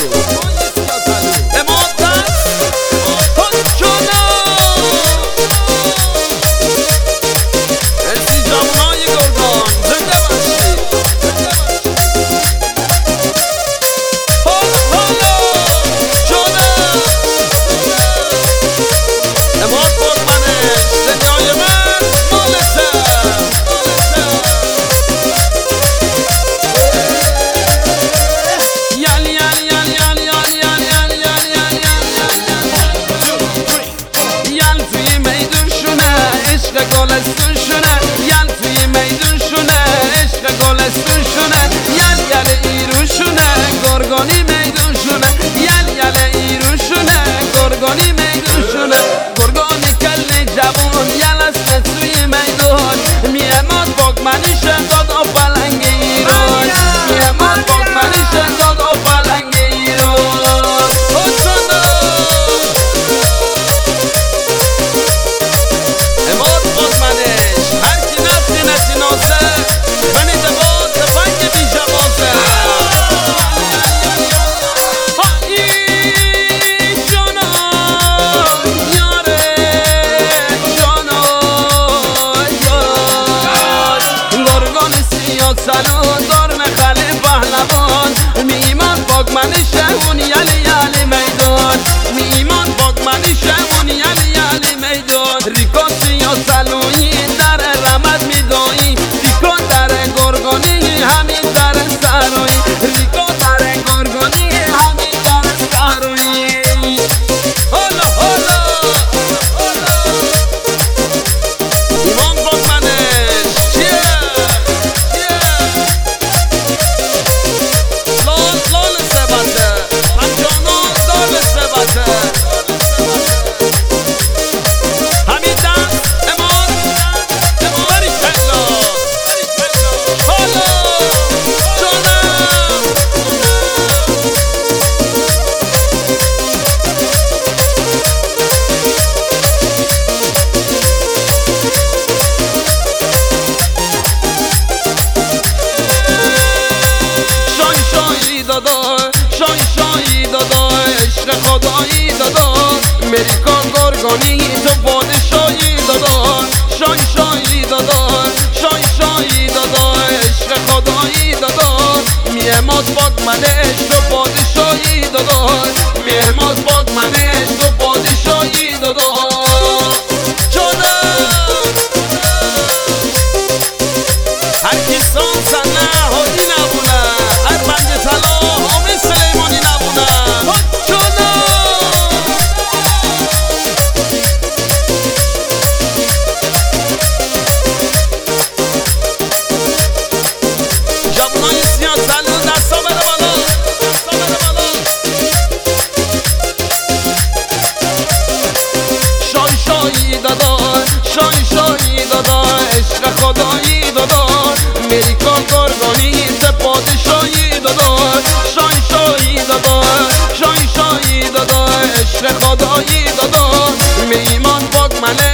امریکا گرگانی تو پادشاهی دادا، شای شایی دادا، شای شایی دادا، عشق خدایی دادا، میهمات باد منش تو پادشاهی دادا، میهمات باد منش تو پادشاهی دادا. هر کی سان هادی نبونه، هر بند طلا حامد سلیمانی نبونه. جوانای سیاه سلو دستا بره بالا، دستا بره بالا. شای شایی دادا، شای شایی دادا، عشق خدایی دادا، امریکا گرگانی تو پادشاهی دادا، شای شایی دادا، شای شایی دادا، عشق خدایی دادا، میمان پاک مله